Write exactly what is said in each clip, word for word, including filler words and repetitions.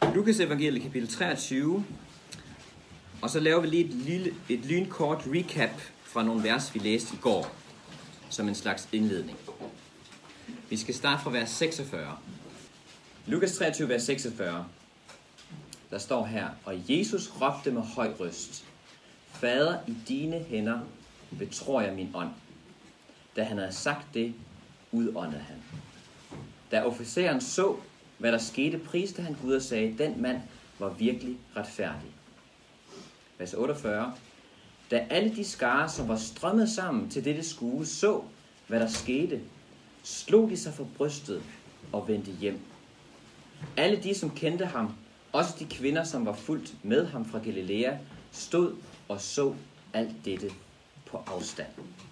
Lukas evangeliet kapitel treogtyve, og så laver vi lige et, lille, et lynkort recap fra nogle vers, vi læste i går, som en slags indledning. Vi skal starte fra vers seksogfyrre. Lukas treogtyve, vers seksogfyrre. Der står her: Og Jesus råbte med høj røst: Fader, i dine hænder betror jeg min ånd. Da han havde sagt det, udåndede han. Da officeren så, hvad der skete, priste han Gud og sagde: Den mand var virkelig retfærdig. Vers otteogfyrre. Da alle de skarer, som var strømmet sammen til dette skue, så, hvad der skete, slog de sig for brystet og vendte hjem. Alle de, som kendte ham, også de kvinder, som var fulgt med ham fra Galilea, stod og så alt dette på afstand.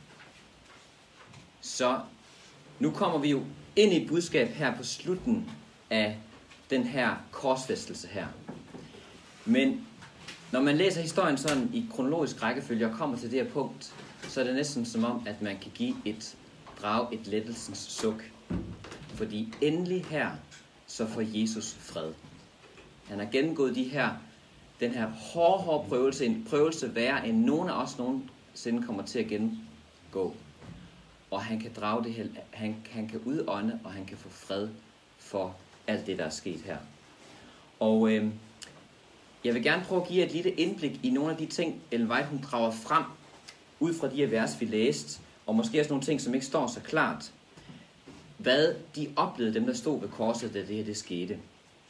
Så nu kommer vi jo ind i et budskab her på slutten af den her korsfæstelse her. Men når man læser historien sådan i kronologisk rækkefølge og kommer til det her punkt, så er det næsten som om, at man kan give et drag, et lettelsens suk. Fordi endelig her, så får Jesus fred. Han har gennemgået de her, den her hårde, hårde prøvelse, en prøvelse værre, end nogen af os nogensinde kommer til at gennemgå. Og han kan drage det her, han, han kan udånde, og han kan få fred for alt det, der er sket her. Og øh, jeg vil gerne prøve at give et lille indblik i nogle af de ting, Ellen White hun drager frem, ud fra de her vers, vi læste, og måske også nogle ting, som ikke står så klart. Hvad de oplevede, dem der stod ved korset, da det her det skete.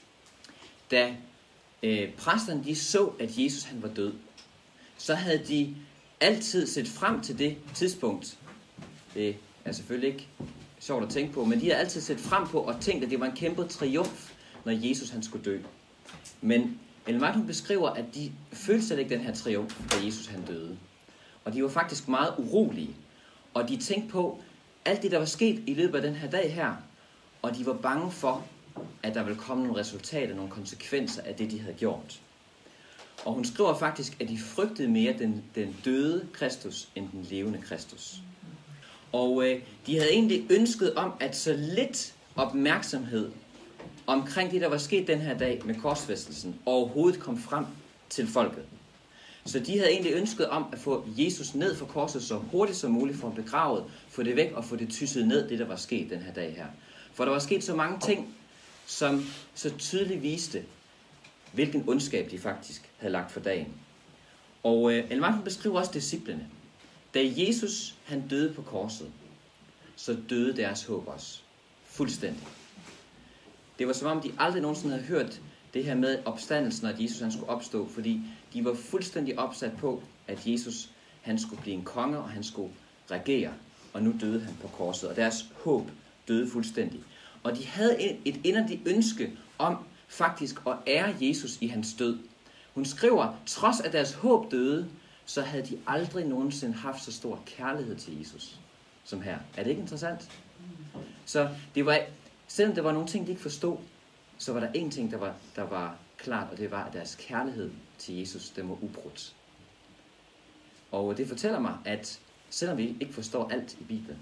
Da øh, præsterne de så, at Jesus han var død, så havde de altid set frem til det tidspunkt. Det er selvfølgelig ikke sjovt at tænke på, men de havde altid set frem på og tænkt, at det var en kæmpe triumf, når Jesus han skulle dø. Men Ellen White beskriver, at de følte slet ikke den her triumf, da Jesus han døde. Og de var faktisk meget urolige. Og de tænkte på alt det, der var sket i løbet af den her dag her. Og de var bange for, at der ville komme nogle resultater, nogle konsekvenser af det, de havde gjort. Og hun skriver faktisk, at de frygtede mere den, den døde Kristus, end den levende Kristus. Og øh, de havde egentlig ønsket om, at så lidt opmærksomhed omkring det, der var sket den her dag med korsfæstelsen, overhovedet kom frem til folket. Så de havde egentlig ønsket om at få Jesus ned fra korset så hurtigt som muligt, få ham begravet, få det væk og få det tysset ned, det der var sket den her dag her. For der var sket så mange ting, som så tydeligt viste, hvilken ondskab de faktisk havde lagt for dagen. Og øh, Ellen White beskriver også disciplene. Da Jesus han døde på korset, så døde deres håb også. Fuldstændig. Det var som om, de aldrig nogensinde havde hørt det her med opstandelsen, at Jesus han skulle opstå, fordi de var fuldstændig opsat på, at Jesus han skulle blive en konge, og han skulle regere, og nu døde han på korset, og deres håb døde fuldstændig. Og de havde et inderligt ønske om faktisk at ære Jesus i hans død. Hun skriver, trods at deres håb døde, så havde de aldrig nogensinde haft så stor kærlighed til Jesus som her. Er det ikke interessant? Så det var, selvom der var nogle ting, de ikke forstod, så var der en ting, der var, der var klart, og det var, at deres kærlighed til Jesus, den var ubrudt. Og det fortæller mig, at selvom vi ikke forstår alt i Bibelen,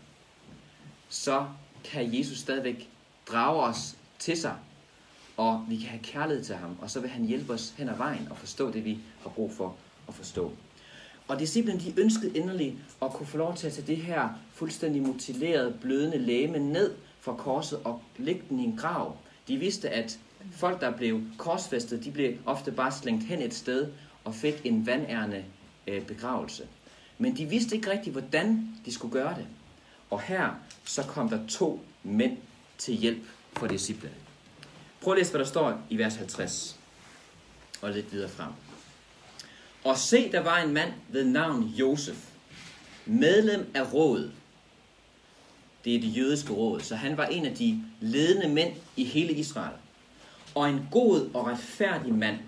så kan Jesus stadigvæk drage os til sig, og vi kan have kærlighed til ham, og så vil han hjælpe os hen ad vejen og forstå det, vi har brug for at forstå. Og disciplene, de ønskede inderligt at kunne få lov til at tage det her fuldstændig mutilerede, blødende legeme ned fra korset og lægge den i en grav. De vidste, at folk, der blev korsfæstet, de blev ofte bare slængt hen et sted og fik en vandærende øh, begravelse. Men de vidste ikke rigtigt, hvordan de skulle gøre det. Og her så kom der to mænd til hjælp for disciplene. Prøv at læse, hvad der står i vers halvtreds og lidt videre frem. Og se, der var en mand ved navn Josef, medlem af rådet. Det er det jødiske råd, så han var en af de ledende mænd i hele Israel. Og en god og retfærdig mand,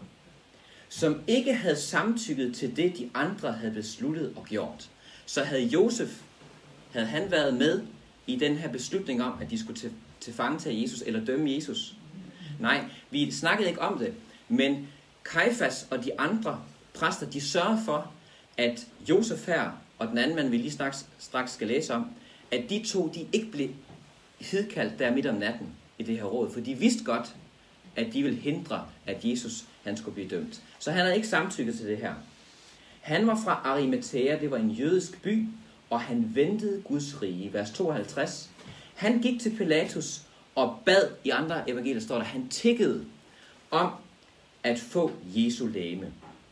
som ikke havde samtykket til det, de andre havde besluttet og gjort. Så havde Josef, havde han været med i den her beslutning om, at de skulle til, til fangetage Jesus eller dømme Jesus? Nej, vi snakkede ikke om det, men Kajfas og de andre præster, de sørger for, at Josef her og den anden mand, vi lige straks, straks skal læse om, at de to, de ikke blev hidkaldt der midt om natten i det her råd, for de vidste godt, at de ville hindre, at Jesus han skulle blive dømt. Så han havde ikke samtykket til det her. Han var fra Arimathæa, det var en jødisk by, og han ventede Guds rige. Vers tooghalvtreds. Han gik til Pilatus og bad, i andre evangelier står der, han tiggede om at få Jesu legeme.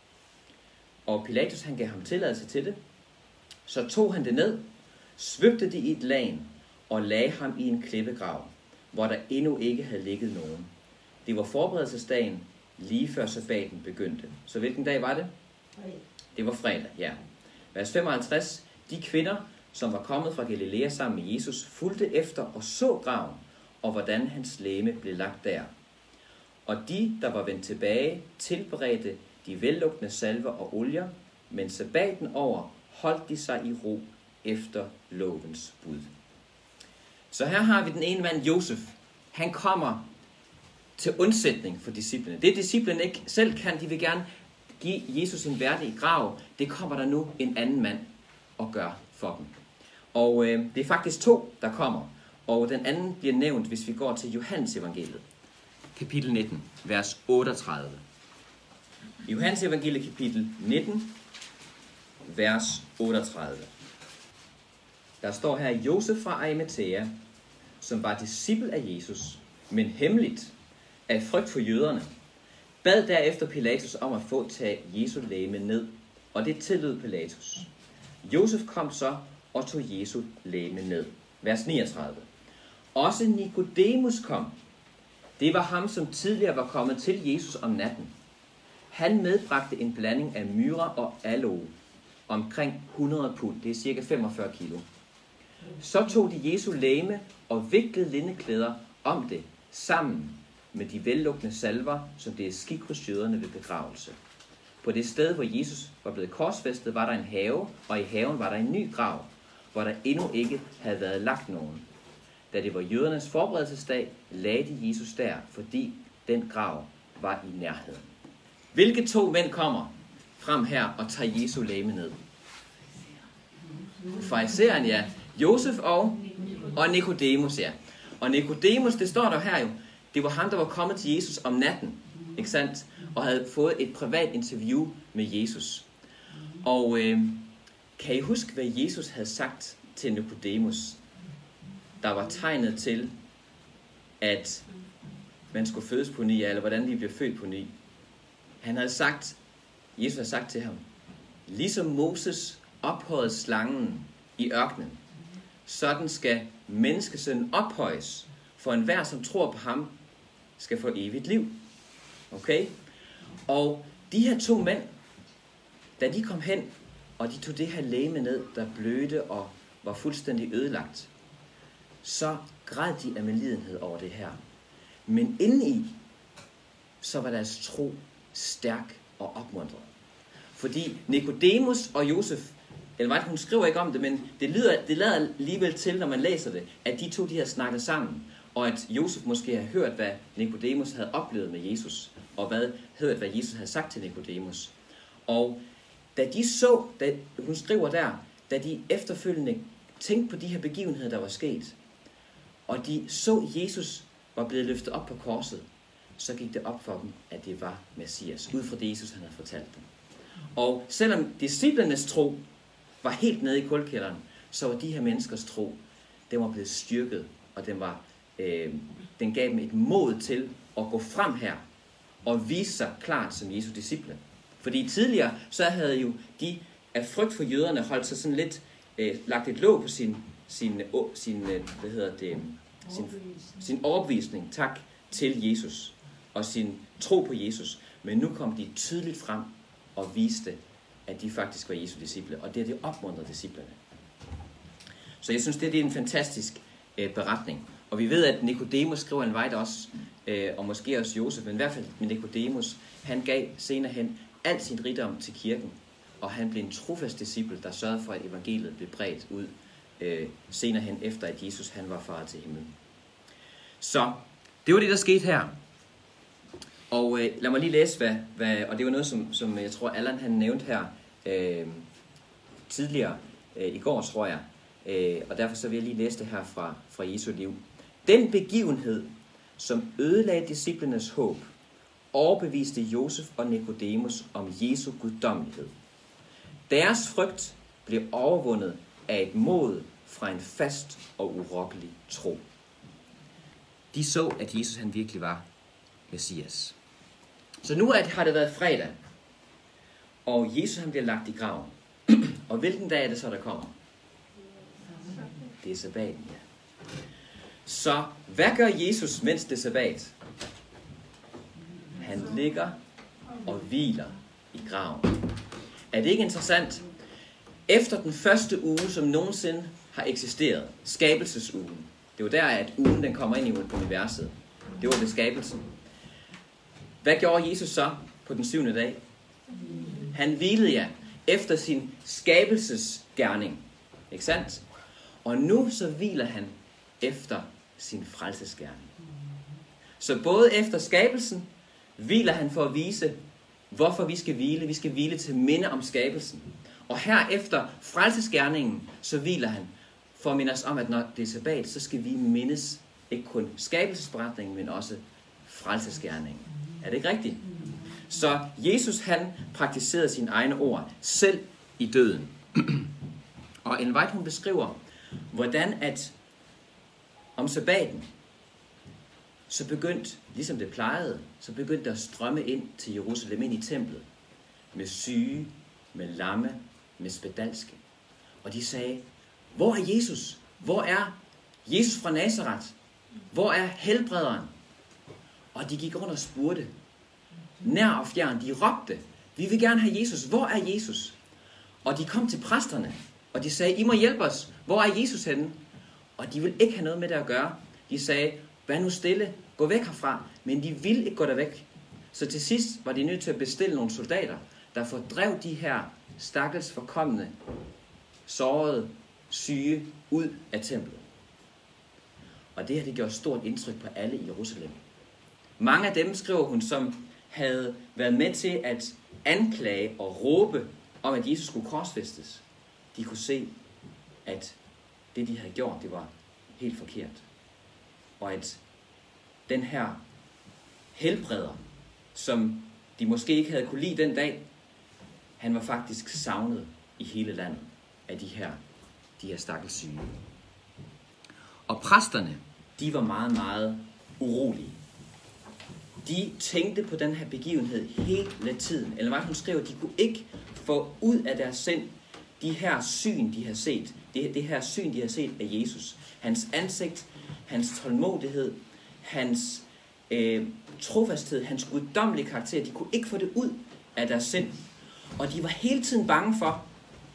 Og Pilatus han gav ham tilladelse til det. Så tog han det ned, svøbte det i et lagen og lagde ham i en klippegrav, hvor der endnu ikke havde ligget nogen. Det var forberedelsesdagen, lige før sabbaten begyndte. Så hvilken dag var det? Det var fredag, ja. Vers femoghalvtreds. De kvinder, som var kommet fra Galilea sammen med Jesus, fulgte efter og så graven, og hvordan hans legeme blev lagt der. Og de, der var vendt tilbage, tilberedte de vellugtende salver og olier, men sabbaten over holdt de sig i ro efter lovens bud. Så her har vi den ene mand, Josef. Han kommer til undsætning for disciplene. Det disciplene ikke selv kan, de vil gerne give Jesus en værdig grav. Det kommer der nu en anden mand og gør for dem. Og øh, det er faktisk to, der kommer. Og den anden bliver nævnt, hvis vi går til Johannes evangeliet. Kapitel nitten, vers otteogtredive. Johannes evangeliet, kapitel nitten, vers otteogtredive. Der står her, Josef fra Arimathæa, som var disciple af Jesus, men hemmeligt af frygt for jøderne, bad derefter Pilatus om at få tage Jesu legeme ned, og det tillod Pilatus. Josef kom så og tog Jesu legeme ned. Vers niogtredive. Også Nikodemus kom. Det var ham, som tidligere var kommet til Jesus om natten. Han medbragte en blanding af myre og aloe, omkring hundrede pund, det er cirka femogfyrre kilo. Så tog de Jesu legeme og viklede lindeklæder om det, sammen med de vellugtende salver, som det er skik hos jøderne ved begravelse. På det sted, hvor Jesus var blevet korsfæstet, var der en have, og i haven var der en ny grav, hvor der endnu ikke havde været lagt nogen. Da det var jødernes forberedelsesdag, lagde de Jesus der, fordi den grav var i nærheden. Hvilke to mænd kommer frem her og tager Jesu legeme ned? Farisæeren, ja. Josef og, og Nikodemus, ja. Og Nikodemus, det står der her jo, det var ham, der var kommet til Jesus om natten, ikke sandt? Og havde fået et privat interview med Jesus. Og øh, kan I huske, hvad Jesus havde sagt til Nikodemus, der var tegnet til, at man skulle fødes på ny, eller hvordan vi bliver født på ny? Han havde sagt, Jesus havde sagt til ham, ligesom Moses ophøjede slangen i ørkenen, sådan skal menneskesønnen ophøjes, for enhver, som tror på ham, skal få evigt liv. Okay? Og de her to mænd, da de kom hen, og de tog det her legeme ned, der blødte og var fuldstændig ødelagt, så græd de af medlidenhed over det her. Men indeni, så var deres tro stærk og opmuntret. Fordi Nikodemus og Josef, eller hvad, hun skriver ikke om det, men det lyder, det lader alligevel til, når man læser det, at de to de har snakket sammen, og at Josef måske har hørt, hvad Nikodemus havde oplevet med Jesus, og hvad, hørt, hvad Jesus havde sagt til Nikodemus. Og da de så, da hun skriver der, da de efterfølgende tænkte på de her begivenheder, der var sket, og de så, Jesus var blevet løftet op på korset, så gik det op for dem, at det var Messias, ud fra det Jesus han havde fortalt dem. Og selvom disciplernes tro var helt nede i kulkælderen, så var de her menneskers tro, den var blevet styrket, og den, var, øh, den gav dem et mod til at gå frem her og vise sig klart som Jesu disciple. Fordi tidligere, så havde jo de af frygt for jøderne holdt sig sådan lidt, øh, lagt et låg på sin, sin, øh, sin, øh, hvad hedder det, sin, sin overbevisning, tak, til Jesus og sin tro på Jesus. Men nu kom de tydeligt frem og viste, at de faktisk var Jesu disciple, og det er det opmuntrede disciplerne. Så jeg synes, det, det er en fantastisk øh, beretning. Og vi ved, at Nikodemus skriver en vej der også, øh, og måske også Josef, men i hvert fald med Nikodemus, han gav senere hen al sin rigdom til kirken, og han blev en trofast disciple, der sørgede for, at evangeliet blev bredt ud øh, senere hen, efter at Jesus han var faret til himlen. Så det var det, der skete her. Og øh, lad mig lige læse, hvad, hvad, og det var noget, som, som jeg tror, Allan han nævnte her øh, tidligere, øh, i går, tror jeg. Øh, og derfor så vil jeg lige læse det her fra, fra Jesu liv. Den begivenhed som ødelagde disciplenes håb, overbeviste Josef og Nikodemus om Jesu guddommelighed. Deres frygt blev overvundet af et mod fra en fast og urokkelig tro. De så, at Jesus han virkelig var Messias. Så nu har det været fredag, og Jesus han bliver lagt i graven. Og hvilken dag er det så, der kommer? Det er sabbaten, ja. Så hvad gør Jesus, mens det er sabbat? Han ligger og hviler i graven. Er det ikke interessant? Efter den første uge, som nogensinde har eksisteret, skabelsesugen, det var der, at ugen den kommer ind i universet. Det var ved skabelsen. Hvad gjorde Jesus så på den syvende dag? Han hvilede ja efter sin skabelsesgerning. Ikke sandt? Og nu så hviler han efter sin frelsesgerning. Så både efter skabelsen hviler han for at vise, hvorfor vi skal hvile. Vi skal hvile til minde om skabelsen. Og her efter frelsesgerningen, så hviler han for at minde os om, at når det er sabbat, så skal vi mindes ikke kun skabelsesberetningen, men også frelsesgerningen. Er det ikke rigtigt? Så Jesus han praktiserede sine egne ord, selv i døden. Og Ellen White hun beskriver, hvordan at om sabbaten, så begyndte, ligesom det plejede, så begyndte der at strømme ind til Jerusalem, ind i templet, med syge, med lamme, med spedalske. Og de sagde, hvor er Jesus? Hvor er Jesus fra Nazareth? Hvor er helbrederen? Og de gik rundt og spurgte, nær og fjern, de råbte, vi vil gerne have Jesus, hvor er Jesus? Og de kom til præsterne, og de sagde, I må hjælpe os, hvor er Jesus henne? Og de ville ikke have noget med det at gøre. De sagde, vær nu stille, gå væk herfra, men de ville ikke gå der væk. Så til sidst var de nødt til at bestille nogle soldater, der fordrev de her stakkels forkomne, sårede, syge ud af templet. Og det har det gjort stort indtryk på alle i Jerusalem. Mange af dem, skriver hun, som havde været med til at anklage og råbe om, at Jesus skulle korsfæstes, de kunne se, at det, de havde gjort, det var helt forkert. Og at den her helbreder, som de måske ikke havde kunne lide den dag, han var faktisk savnet i hele landet af de her, de her stakkels syge. Og præsterne, de var meget, meget urolige. De tænkte på den her begivenhed hele tiden. Eller hvad hun skrev, de kunne ikke få ud af deres sind de her syn, de har set. Det, det her syn, de har set af Jesus. Hans ansigt, hans tålmodighed, hans øh, trofasthed, hans guddommelige karakter. De kunne ikke få det ud af deres sind. Og de var hele tiden bange for,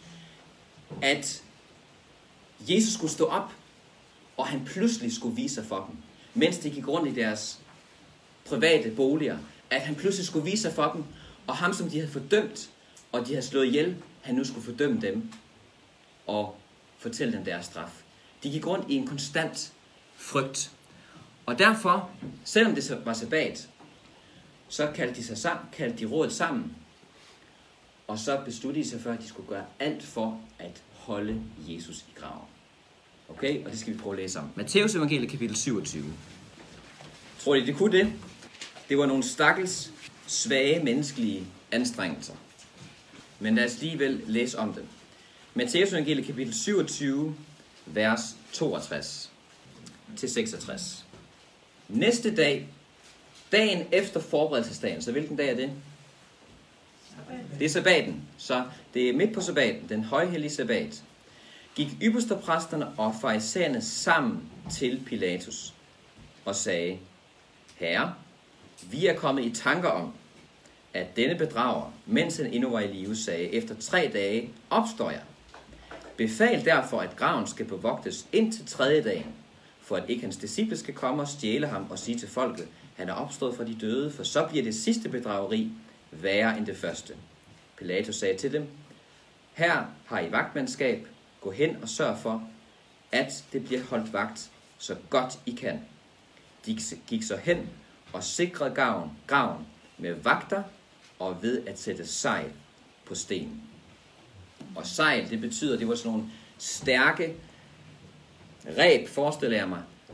at Jesus skulle stå op, og han pludselig skulle vise sig for dem, mens de gik rundt i deres private boliger, at han pludselig skulle vise sig for dem, og ham, som de havde fordømt, og de havde slået ihjel, han nu skulle fordømme dem, og fortælle dem deres straf. De gik rundt i en konstant frygt. Og derfor, selvom det var sabbat, så kaldte de sig sammen, kaldte de rådet sammen, og så besluttede de sig for, at de skulle gøre alt for at holde Jesus i graven. Okay, og det skal vi prøve at læse om. Matteus evangeliet kapitel syvogtyve. Tror I, det kunne det? Det var nogle stakkels, svage menneskelige anstrengelser. Men lad os alligevel læse om det. Matteus evangeliet kapitel syvogtyve, vers toogtres til seksogtres. Næste dag, dagen efter forberedelsesdagen, så hvilken dag er det? Det er sabbaten, så det er midt på sabbaten, den højhellige sabbat. Gik ypperstepræsterne og farisæerne sammen til Pilatus og sagde, Herre, vi er kommet i tanker om, at denne bedrager, mens han endnu var i live, sagde, efter tre dage opstår jeg. Befal derfor, at graven skal bevogtes indtil tredje dagen, for at ikke hans disciple skal komme og stjæle ham og sige til folket, han er opstået fra de døde, for så bliver det sidste bedrageri værre end det første. Pilatus sagde til dem, her har I vagtmandskab, gå hen og sørg for, at det bliver holdt vagt så godt I kan. De gik så hen og sikrede graven, graven med vagter og ved at sætte sejl på stenen. Og sejl, det betyder, det var sådan nogle stærke reb, forestiller jeg mig,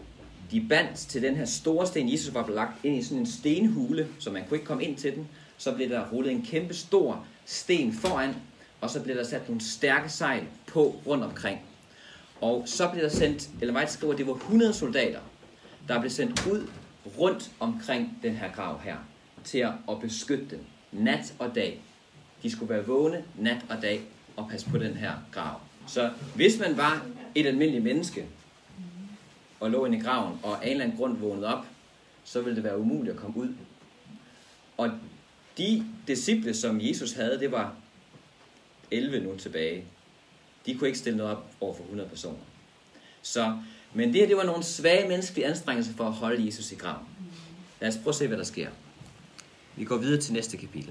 de bandt til den her store sten. Jesus var lagt ind i sådan en stenhule, så man kunne ikke komme ind til den. Så blev der rullet en kæmpe stor sten foran, og så blev der sat nogle stærke sejl på rundt omkring. Og så blev der sendt, eller White skriver, at det var hundrede soldater, der blev sendt ud rundt omkring den her grav her, til at beskytte den nat og dag. De skulle være vågne nat og dag og passe på den her grav. Så hvis man var et almindeligt menneske, og lå inde i graven, og af en eller anden grund vågnede op, så ville det være umuligt at komme ud. Og de disciple, som Jesus havde, det var elleve nu tilbage. De kunne ikke stille noget op over for hundrede personer. Så, men det her, det var nogle svage menneskelige anstrengelser for at holde Jesus i graven. Lad os prøve at se, hvad der sker. Vi går videre til næste kapitel.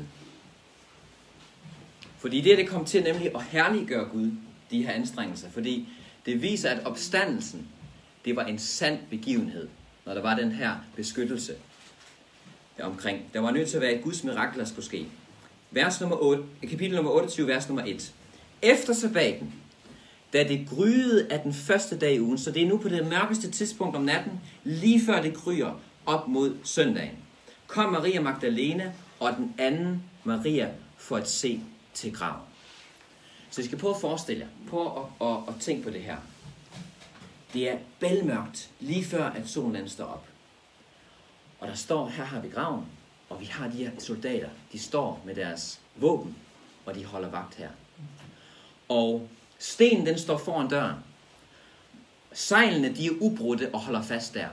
Fordi det, det kom til nemlig at herliggøre Gud, de her anstrengelser. Fordi det viser, at opstandelsen, det var en sand begivenhed, når der var den her beskyttelse omkring. Der var nødt til at være et Guds mirakel, der skulle ske. Vers nummer otte, kapitel nummer otteogtyve, vers nummer et. Efter sabbaten, da det gryede af den første dag i ugen, så det er nu på det mørkeste tidspunkt om natten, lige før det gryer op mod søndagen, kom Maria Magdalene og den anden Maria for at se til graven. Så I skal prøve at forestille jer, prøve at, at, at tænke på det her. Det er bælmørkt, lige før at solen står op. Og der står, her har vi graven, og vi har de her soldater, de står med deres våben, og de holder vagt her. Og stenen, den står foran døren. Sejlene, de er ubrudte og holder fast der.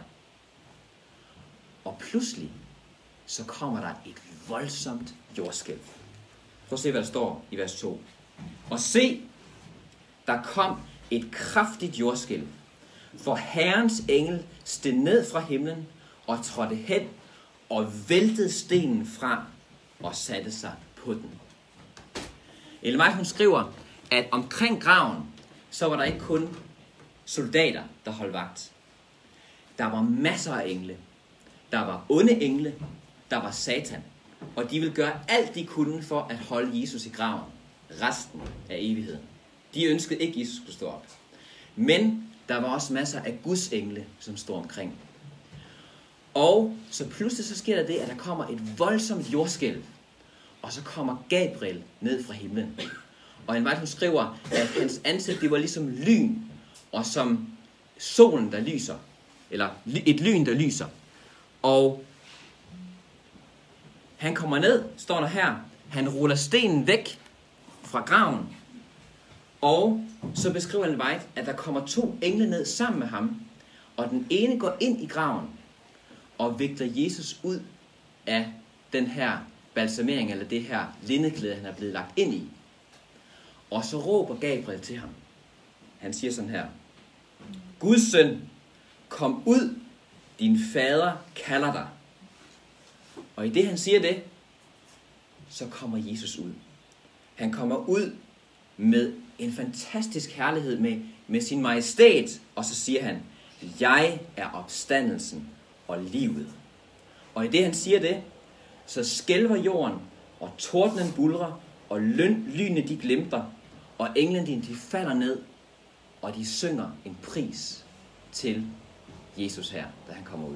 Og pludselig, så kommer der et voldsomt jordskælv. Prøv at se, hvad der står i vers to. Og se, der kom et kraftigt jordskælv, for Herrens engel steg ned fra himlen og trådte hen og væltede stenen fra og satte sig på den. Ellen White, hun skriver, at omkring graven, så var der ikke kun soldater, der holdt vagt. Der var masser af engle. Der var onde engle. Der var Satan. Og de ville gøre alt, de kunne for at holde Jesus i graven resten af evigheden. De ønskede ikke, at Jesus skulle stå op. Men der var også masser af Guds engle, som stod omkring. Og så pludselig så sker der det, at der kommer et voldsomt jordskælv. Og så kommer Gabriel ned fra himlen. Og en vej, hun skriver, at hans ansigt, det var ligesom lyn, og som solen, der lyser. Eller et lyn, der lyser. Og han kommer ned, står der her. Han ruller stenen væk fra graven. Og så beskriver Ellen White, at der kommer to engle ned sammen med ham. Og den ene går ind i graven og vikler Jesus ud af den her balsamering, eller det her lindeklæde, han er blevet lagt ind i. Og så råber Gabriel til ham. Han siger sådan her: Guds søn, kom ud, din fader kalder dig. Og i det han siger det, så kommer Jesus ud. Han kommer ud med en fantastisk herlighed, med, med sin majestæt, og så siger han, jeg er opstandelsen og livet. Og i det han siger det, så skælver jorden, og tordnen buldrer, og lynene de glimter, og englene de falder ned, og de synger en pris til Jesus her, da han kommer ud.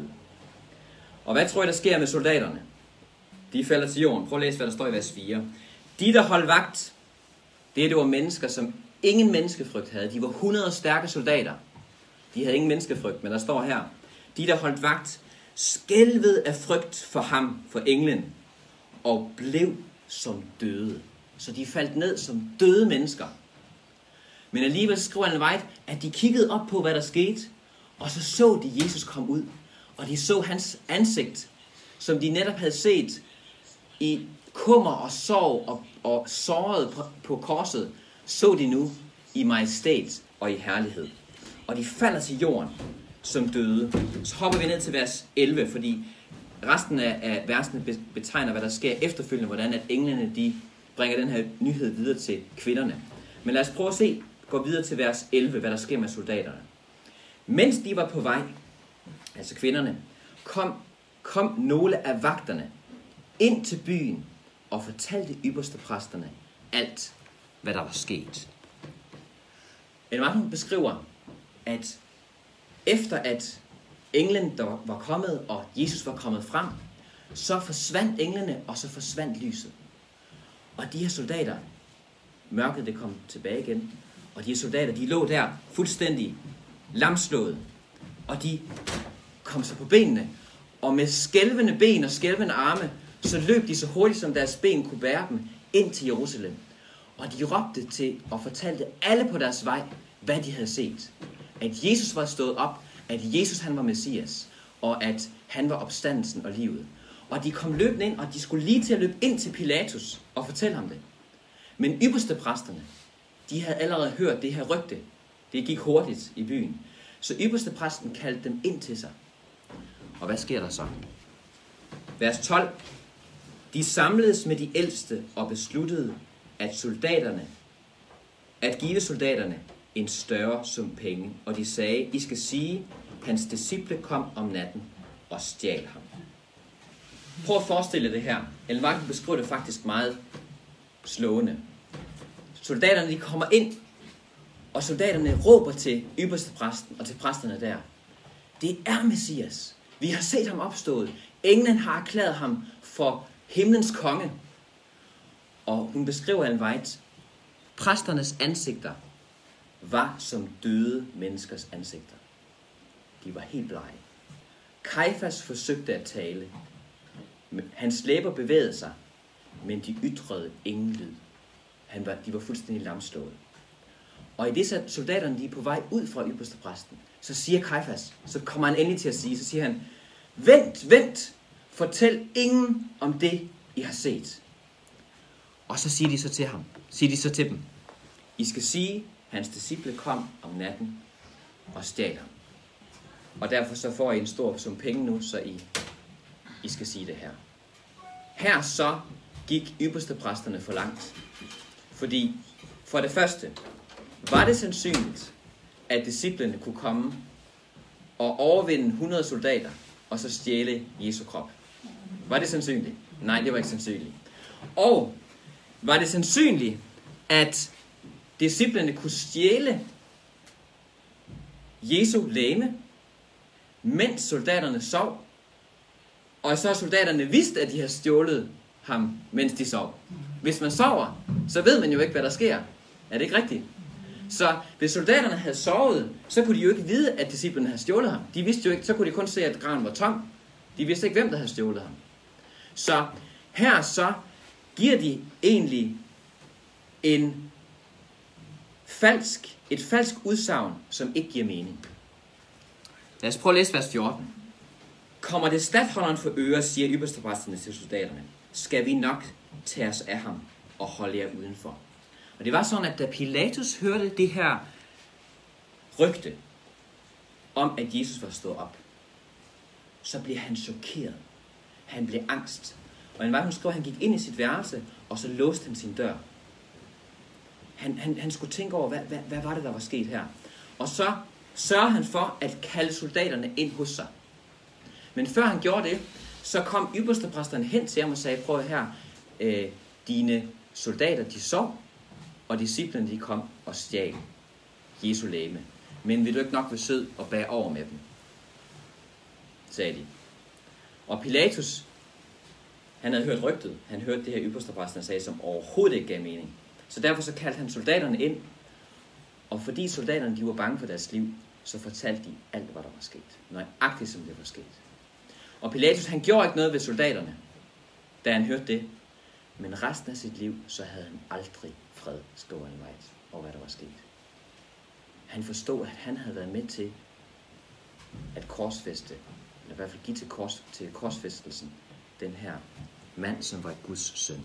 Og hvad tror I, der sker med soldaterne? De falder til jorden. Prøv at læse, hvad der står i vers fire. De, der holdt vagt, det, det var mennesker, som ingen menneskefrygt havde. De var hundrede stærke soldater. De havde ingen menneskefrygt, men der står her. De, der holdt vagt, skælvede af frygt for ham, for englen, og blev som døde. Så de faldt ned som døde mennesker. Men alligevel skriver Ellen White, at de kiggede op på, hvad der skete, og så så de Jesus komme ud. Og de så hans ansigt, som de netop havde set i kummer og sorg og, og såret på, på korset, så de nu i majestæt og i herlighed. Og de falder til jorden som døde. Så hopper vi ned til vers elleve, fordi resten af, af versene betegner, hvad der sker efterfølgende, hvordan at englene de bringer den her nyhed videre til kvinderne. Men lad os prøve at se, gå videre til vers elleve, hvad der sker med soldaterne. Mens de var på vej, altså kvinderne, kom, kom nogle af vagterne ind til byen og fortalte ypperste præsterne alt, hvad der var sket. En vagt beskriver, at efter at englen, der var kommet, og Jesus var kommet frem, så forsvandt englene, og så forsvandt lyset. Og de her soldater, mørket det kom tilbage igen, og de her soldater, de lå der fuldstændig lamslået, og de kom så på benene, og med skælvende ben og skælvende arme, så løb de så hurtigt, som deres ben kunne bære dem, ind til Jerusalem. Og de råbte til og fortalte alle på deres vej, hvad de havde set. At Jesus var stået op, at Jesus han var Messias, og at han var opstandelsen og livet. Og de kom løbende ind, og de skulle lige til at løbe ind til Pilatus og fortælle ham det. Men ypperste præsterne, de havde allerede hørt det her rygte. Det gik hurtigt i byen. Så ypperste præsten kaldte dem ind til sig. Og hvad sker der så? Vers tolv. De samledes med de ældste og besluttede, at soldaterne, at give soldaterne en større sum penge. Og de sagde, I skal sige, hans disciple kom om natten og stjal ham. Prøv at forestille det her. Ellen White beskriver det faktisk meget slående. Soldaterne de kommer ind, og soldaterne råber til ypperste præsten og til præsterne der. Det er Messias. Vi har set ham opstået. Englen har erklæret ham for himlens konge. Og hun beskriver Ellen White. Præsternes ansigter var som døde menneskers ansigter. De var helt blege. Kajfas forsøgte at tale. Hans læber bevægede sig, men de ytrede ingen lyd. Han var, de var fuldstændig lamslået. Og i det så soldaterne de er på vej ud fra ypperste præsten, så siger Kajfas, så kommer han endelig til at sige, så siger han, vent, vent, fortæl ingen om det, I har set. Og så siger de så til ham, siger de så til dem, I skal sige, hans disciple kom om natten og stjal ham. Og derfor så får I en stor sum penge nu, så I, I skal sige det her. Her så gik ypperste præsterne for langt. Fordi for det første, var det sandsynligt, at disciplene kunne komme og overvinde hundrede soldater, og så stjæle Jesu krop? Var det sandsynligt? Nej, det var ikke sandsynligt. Og var det sandsynligt, at disciplene kunne stjæle Jesu legeme, mens soldaterne sov, og så soldaterne vidste, at de havde stjålet ham, mens de sov? Hvis man sover, så ved man jo ikke, hvad der sker. Er det ikke rigtigt? Så hvis soldaterne havde sovet, så kunne de jo ikke vide, at disciplene havde stjålet ham. De vidste jo ikke, så kunne de kun se, at graven var tom. De vidste ikke, hvem der havde stjålet ham. Så her så giver de egentlig en falsk, et falsk udsagn, som ikke giver mening. Lad os prøve at læse vers fjorten. Kommer det statholderen for øre, siger ypperstepræsterne til soldaterne, skal vi nok tage os af ham og holde jer udenfor. Og det var sådan, at da Pilatus hørte det her rygte om, at Jesus var stået op, så blev han chokeret. Han blev angst. Og en vej, hun skrev, at han gik ind i sit værelse, og så låste han sin dør. Han, han, han skulle tænke over, hvad, hvad, hvad var det, der var sket her? Og så sørger han for at kalde soldaterne ind hos sig. Men før han gjorde det, så kom ypperstepræsterne hen til ham og sagde, prøv her, øh, dine soldater, de sov, og disciplene, de kom og stjal Jesu legeme. Men vil du ikke nok være sød og bære over med dem? Sagde de. Og Pilatus, han havde hørt rygtet. Han hørte det her ypperstepræsterne sagde, som overhovedet ikke gav mening. Så derfor så kaldte han soldaterne ind. Og fordi soldaterne, de var bange for deres liv, så fortalte de alt, hvad der var sket. Nøjagtigt som det var sket. Og Pilatus, han gjorde ikke noget ved soldaterne, da han hørte det. Men resten af sit liv, så havde han aldrig fred, skrev han i vej over, hvad der var sket. Han forstod, at han havde været med til at korsfæste, eller i hvert fald give til, kors, til korsfæstelsen, den her mand, som var Guds søn.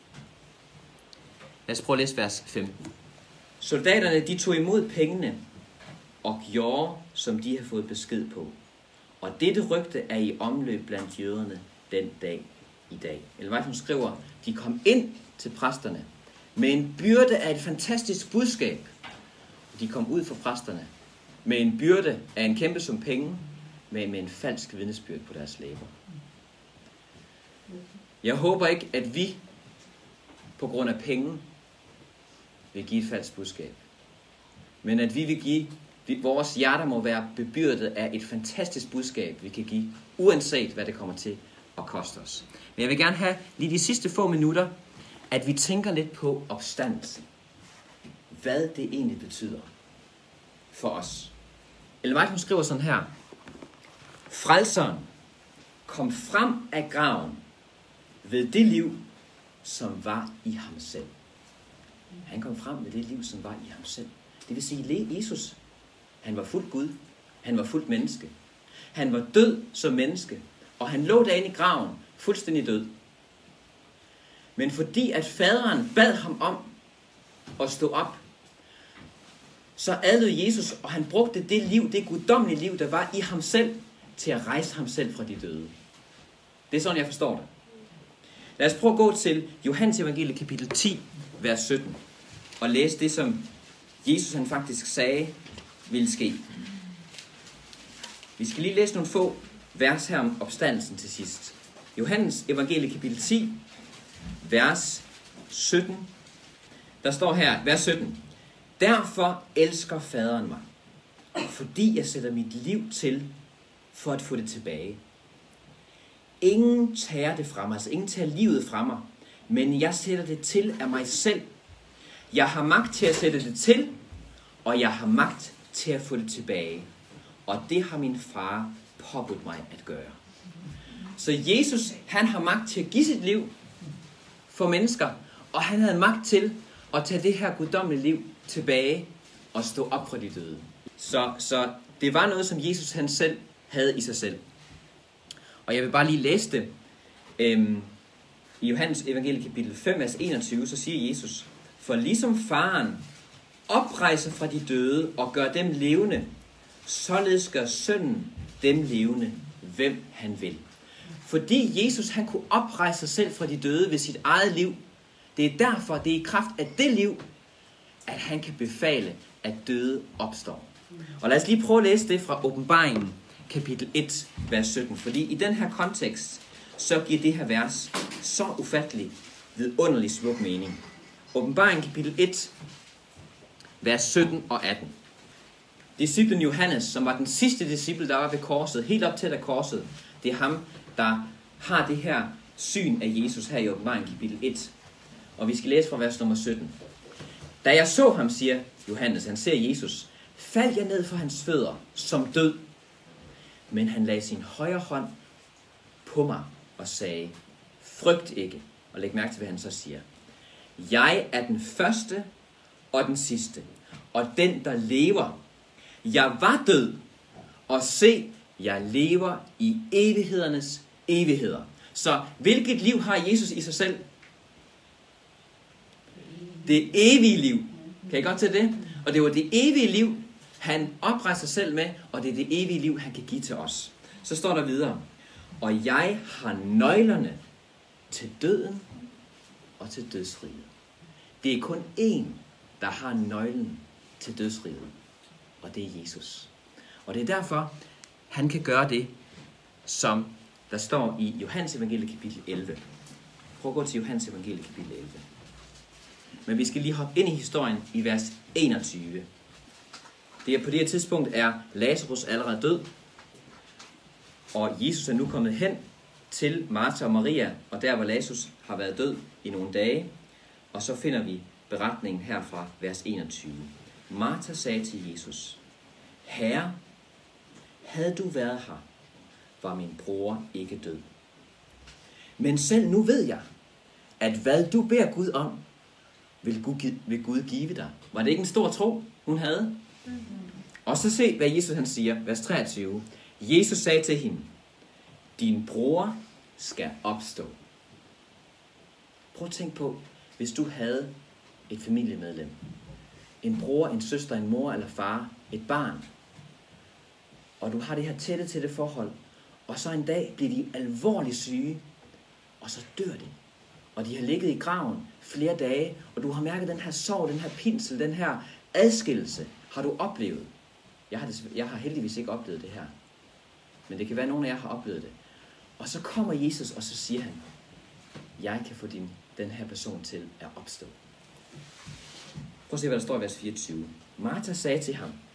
Lad os prøve at læse vers femten. Soldaterne, de tog imod pengene og gjorde, som de havde fået besked på. Og dette rygte er i omløb blandt jøderne den dag i dag. Eller hvad hun skriver, de kom ind til præsterne med en byrde af et fantastisk budskab. De kom ud fra præsterne med en byrde af en kæmpe sum penge, med, med en falsk vidnesbyrd på deres læber. Jeg håber ikke, at vi på grund af penge vil give et falsk budskab, men at vi vil give Vi, vores hjerter må være bebyrdet af et fantastisk budskab, vi kan give, uanset hvad det kommer til at koste os. Men jeg vil gerne have lige de sidste få minutter, at vi tænker lidt på opstandelsen. Hvad det egentlig betyder for os. Ellen White, hun skriver sådan her. Frelseren kom frem af graven ved det liv, som var i ham selv. Han kom frem med det liv, som var i ham selv. Det vil sige, Jesus, han var fuldt Gud. Han var fuldt menneske. Han var død som menneske. Og han lå derinde i graven, fuldstændig død. Men fordi at faderen bad ham om at stå op, så adlød Jesus, og han brugte det liv, det guddommelige liv, der var i ham selv, til at rejse ham selv fra de døde. Det er sådan, jeg forstår det. Lad os prøve at gå til Johannes Evangeliet kapitel ti, vers sytten, og læse det, som Jesus han faktisk sagde, ville ske. Vi skal lige læse nogle få vers her om opstandelsen til sidst. Johannes Evangeliet kapitel ti, vers sytten. Der står her, vers sytten. Derfor elsker faderen mig, fordi jeg sætter mit liv til, for at få det tilbage. Ingen tager det fra mig, altså ingen tager livet fra mig, men jeg sætter det til af mig selv. Jeg har magt til at sætte det til, og jeg har magt til at få det tilbage. Og det har min far påbudt mig at gøre. Så Jesus, han har magt til at give sit liv for mennesker, og han havde magt til at tage det her guddommelige liv tilbage og stå op fra de døde. Så, så det var noget, som Jesus han selv havde i sig selv. Og jeg vil bare lige læse det. Øhm, I Johannes Evangeliet kapitel fem, vers enogtyve, så siger Jesus, for ligesom faren oprejser fra de døde og gør dem levende, således gør sønnen dem levende, hvem han vil. Fordi Jesus han kunne oprejse sig selv fra de døde ved sit eget liv, det er derfor, det er i kraft af det liv, at han kan befale, at døde opstår. Og lad os lige prøve at læse det fra Åbenbaringen, kapitel et, vers sytten. Fordi i den her kontekst, så giver det her vers så ufattelig vidunderlig smuk mening. Åbenbaringen, kapitel et, vers sytten og atten. Disciplen Johannes, som var den sidste disciple, der var ved korset, helt op til der korset, det er ham, der har det her syn af Jesus her i Åbenbaringen, kapitel et. Og vi skal læse fra vers nummer sytten. Da jeg så ham, siger Johannes, han ser Jesus, faldt jeg ned for hans fødder som død. Men han lagde sin højre hånd på mig og sagde, frygt ikke. Og læg mærke til, hvad han så siger. Jeg er den første og den sidste, og den, der lever. Jeg var død, og se, jeg lever i evighedernes evigheder. Så hvilket liv har Jesus i sig selv? Det evige liv. Kan I godt til det? Og det var det evige liv, han oprejser sig selv med, og det er det evige liv, han kan give til os. Så står der videre, og jeg har nøglerne til døden og til dødsriget. Det er kun én, der har nøglen til dødsriget, og det er Jesus. Og det er derfor, han kan gøre det, som der står i Johannes Evangeliet kapitel elleve. Prøv at gå til Johannes Evangeliet kapitel elleve. Men vi skal lige hoppe ind i historien i vers enogtyve. Det er på det her tidspunkt er Lazarus allerede død, og Jesus er nu kommet hen til Martha og Maria, og der hvor Lazarus har været død i nogle dage, og så finder vi beretningen her fra vers enogtyve. Martha sagde til Jesus, Herre, havde du været her, var min bror ikke død. Men selv nu ved jeg, at hvad du beder Gud om, vil Gud, vil Gud give dig. Var det ikke en stor tro, hun havde? Mm-hmm. Og så se, hvad Jesus han siger, vers treogtyve. Jesus sagde til hende, din bror skal opstå. Prøv at tænke på, hvis du havde et familiemedlem, en bror, en søster, en mor eller far, et barn, og du har det her tætte, tætte forhold, og så en dag bliver de alvorligt syge, og så dør de. Og de har ligget i graven flere dage, og du har mærket den her sorg, den her pinsel, den her adskillelse, har du oplevet. Jeg har, det, jeg har heldigvis ikke oplevet det her. Men det kan være, at nogen af jer har oplevet det. Og så kommer Jesus, og så siger han, jeg kan få din, den her person til at opstå. Prøv at se, hvad der står i vers fireogtyve. Martha sagde til ham,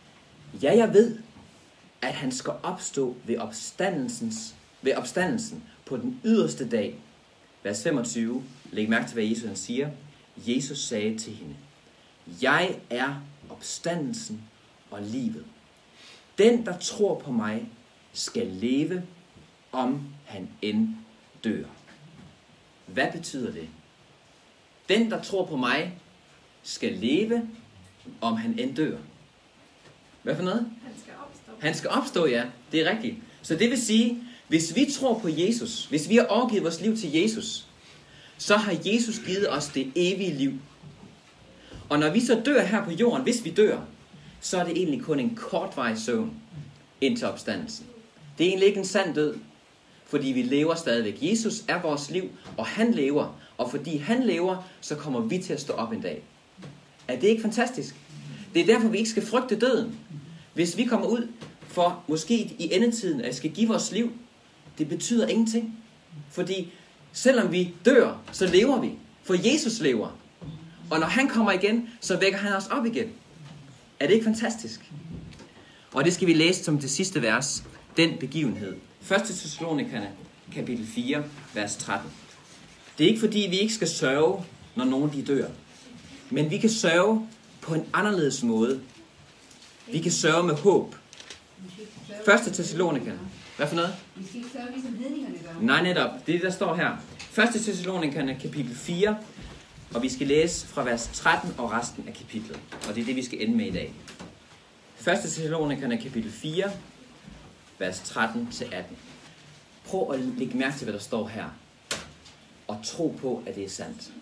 Ja, jeg ved, at han skal opstå ved opstandelsens, ved opstandelsen på den yderste dag. Vers femogtyve. Læg mærke til, hvad Jesus han siger. Jesus sagde til hende, jeg er opstandelsen og livet. Den, der tror på mig, skal leve, om han end dør. Hvad betyder det? Den, der tror på mig, skal leve, om han end dør. Hvad for noget? Han skal opstå. Han skal opstå, ja. Det er rigtigt. Så det vil sige, hvis vi tror på Jesus, hvis vi har overgivet vores liv til Jesus, så har Jesus givet os det evige liv. Og når vi så dør her på jorden, hvis vi dør, så er det egentlig kun en kortvarig søvn indtil opstandelsen. Det er egentlig ikke en sand død, fordi vi lever stadigvæk. Jesus er vores liv, og han lever. Og fordi han lever, så kommer vi til at stå op en dag. Er det ikke fantastisk? Det er derfor, vi ikke skal frygte døden. Hvis vi kommer ud for måske i endetiden, at skal give vores liv, det betyder ingenting. Fordi selvom vi dør, så lever vi. For Jesus lever. Og når han kommer igen, så vækker han os op igen. Er det ikke fantastisk? Og det skal vi læse som det sidste vers. Den begivenhed. første Thessalonikerne, kapitel fire, vers tretten. Det er ikke fordi, vi ikke skal sørge, når nogen de dør. Men vi kan sørge på en anderledes måde. Vi kan sørge med håb. første Thessalonikerne. Hvad for noget? Vi skal ikke sørge, ligesom hedningerne gør. Nej, netop. Det er det, der står her. første Thessalonikerne, kapitel fire. Og vi skal læse fra vers tretten og resten af kapitlet. Og det er det, vi skal ende med i dag. første Thessalonikerne, kapitel fire, vers tretten til atten. Prøv at lægge mærke til, hvad der står her. Og tro på, at det er sandt.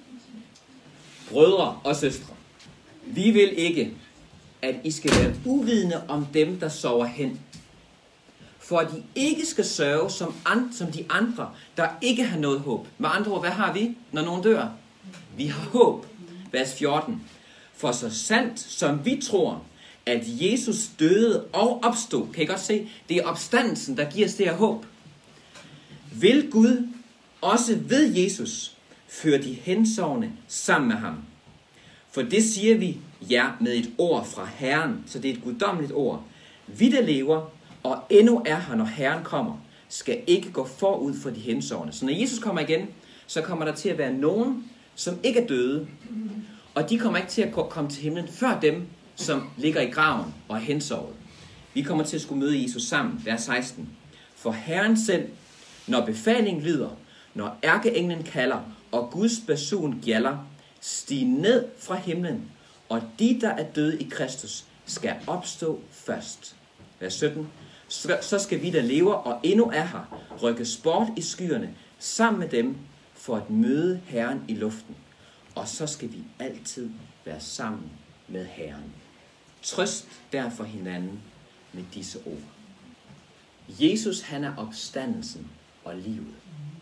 Brødre og søstre, vi vil ikke, at I skal være uvidende om dem, der sover hen. For at I ikke skal sørge som, and, som de andre, der ikke har noget håb. Med andre ord, hvad har vi, når nogen dør? Vi har håb. Vers fjorten. For så sandt som vi tror, at Jesus døde og opstod. Kan I godt se? Det er opstandelsen, der giver os det her håb. Vil Gud også ved Jesus føre de hensovne sammen med ham? For det siger vi jer med et ord fra Herren, så det er et guddommeligt ord. Vi der lever og endnu er her, når Herren kommer, skal ikke gå forud for de hensovne. Så når Jesus kommer igen, så kommer der til at være nogen, som ikke er døde, og de kommer ikke til at komme til himlen før dem, som ligger i graven og er hensovet. Vi kommer til at skulle møde Jesus sammen, vers seksten. For Herren selv, når befalingen lyder, når ærkeenglen kalder, og Guds basun gjalder, stig ned fra himlen, og de, der er døde i Kristus, skal opstå først. Vers sytten. Så skal vi, der lever og endnu er her, rykke bort i skyerne sammen med dem, for at møde Herren i luften. Og så skal vi altid være sammen med Herren. Trøst derfor hinanden med disse ord. Jesus, han er opstandelsen og livet.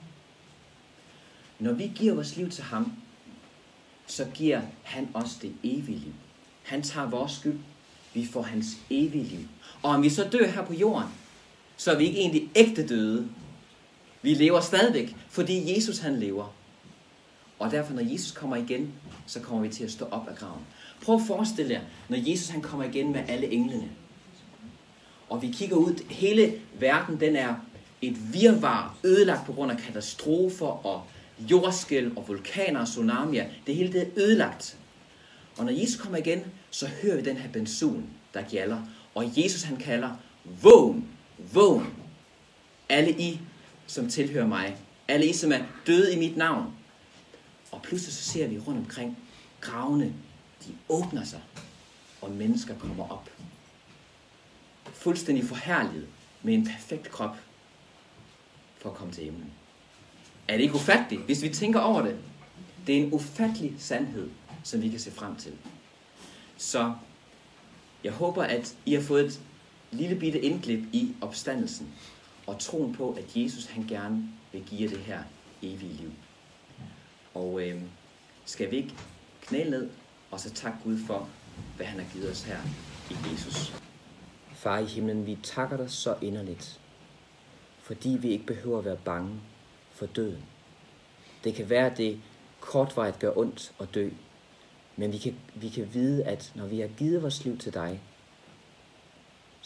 Når vi giver vores liv til ham, så giver han os det evige liv. Han tager vores skyld. Vi får hans evige liv. Og om vi så dør her på jorden, så er vi ikke egentlig ægte døde. Vi lever stadigvæk, fordi Jesus han lever. Og derfor, når Jesus kommer igen, så kommer vi til at stå op af graven. Prøv at forestille jer, når Jesus han kommer igen med alle englene. Og vi kigger ud, hele verden den er et virvar, ødelagt på grund af katastrofer og jordskælv og vulkaner og tsunamier. Det hele det er ødelagt. Og når Jesus kommer igen, så hører vi den her basun, der gjalder. Og Jesus han kalder, vågn, vågn. Alle I, som tilhører mig. Alle I, som er døde i mit navn. Og pludselig så ser vi rundt omkring gravene. De åbner sig, og mennesker kommer op. Fuldstændig forherliget med en perfekt krop for at komme til himlen. Er det ikke ufatteligt, hvis vi tænker over det? Det er en ufattelig sandhed, som vi kan se frem til. Så jeg håber, at I har fået et lille bitte indklip i opstandelsen og troen på, at Jesus han gerne vil give jer det her evige liv. Og øh, skal vi ikke knæle ned og så tak Gud for, hvad han har givet os her i Jesus. Far i himlen, vi takker dig så inderligt, fordi vi ikke behøver at være bange for døden. Det kan være, at det kortvarigt gør ondt at dø, men vi kan, vi kan vide, at når vi har givet vores liv til dig,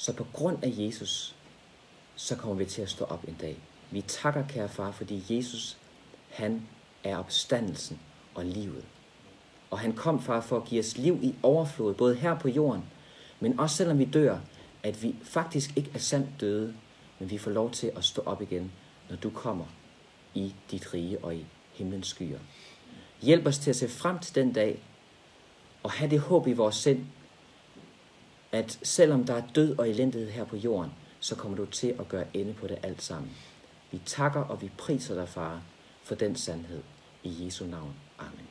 Så på grund af Jesus, så kommer vi til at stå op en dag. Vi takker, kære far, fordi Jesus, han er opstandelsen og livet. Og han kom, far, for at give os liv i overflod, både her på jorden, men også selvom vi dør, at vi faktisk ikke er sandt døde, men vi får lov til at stå op igen, når du kommer i dit rige og i himlens skyer. Hjælp os til at se frem til den dag, og have det håb i vores sind, at selvom der er død og elendighed her på jorden, så kommer du til at gøre ende på det alt sammen. Vi takker og vi priser dig, far, for den sandhed. I Jesu navn. Amen.